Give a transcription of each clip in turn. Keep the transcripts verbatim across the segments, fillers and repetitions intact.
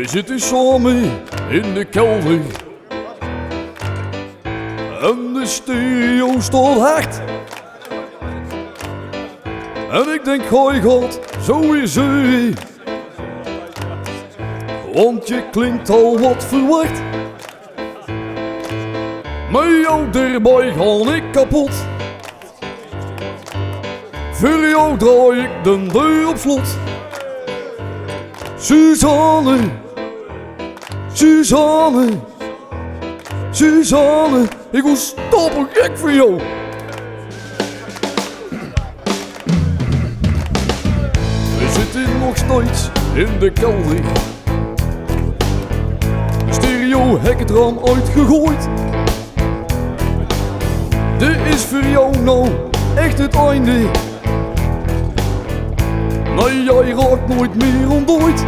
We zitten samen in de kelder en de stereo staat hard. En ik denk, hoi god, zo is het. Want je klinkt al wat verward. Met jou erbij ga ik kapot. Voor jou draai ik de deur op slot. Suzanne, Suzanne, Suzanne, ik word stapelgek voor jou. We zitten nog steeds in de kelder. De stereo hek het raam uitgegooid. Dit is voor jou nou echt het einde. Nee, jij raakt nooit meer ontdooid.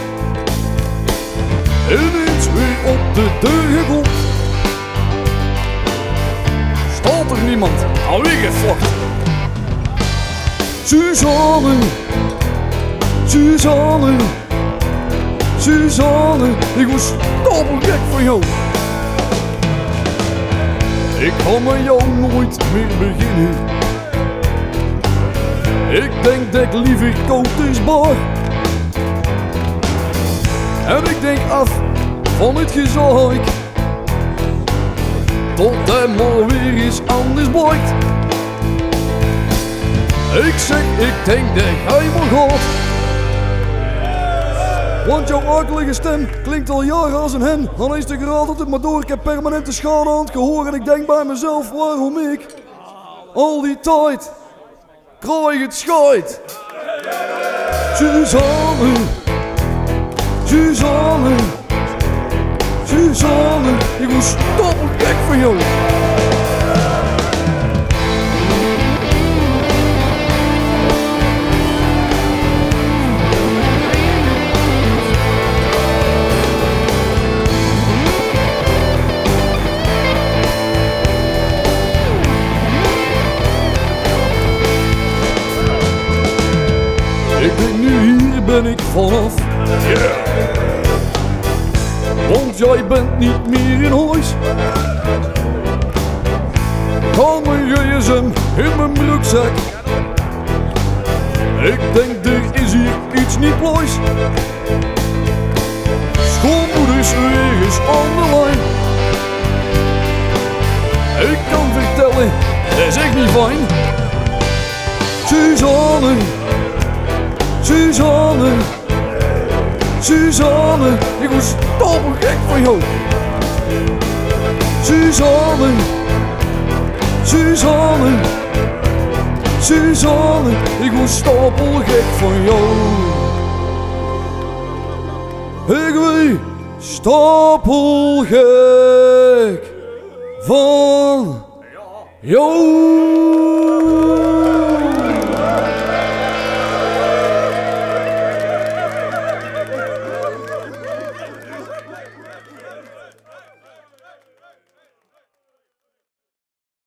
Ineens weer op de deur geklopt. Staat er niemand aan weggevlacht. Suzanne, Suzanne, Suzanne, ik word stapelgek van jou. Ik kan met jou nooit meer beginnen. Ik denk dat ik liever koud is bar. En ik denk af van het gezeik, tot hij maar weer eens anders blijkt. Ik zeg, ik denk dat hij maar gaat. Want jouw akelige stem klinkt al jaren als een hen. Dan is de geraad dat het maar door. Ik heb permanente schade aan het gehoor. En ik denk bij mezelf, waarom ik al die tijd krijg het scheid. Suzanne, Suzanne, Suzanne, ik word stapelgek van jou. Ik denk nu hier ben ik vanaf. Yeah. Want jij bent niet meer in huis. Haal mijn gsm in mijn broekzak. Ik denk er is hier iets niet pluis. Schoonmoeders weer eens aan de lijn. Ik kan vertellen, dat is echt niet fijn. Suzanne, Suzanne, Suzanne, ik word stapelgek van jou. Suzanne, Suzanne, Suzanne, ik word stapelgek van jou. Ik word stapelgek van jou.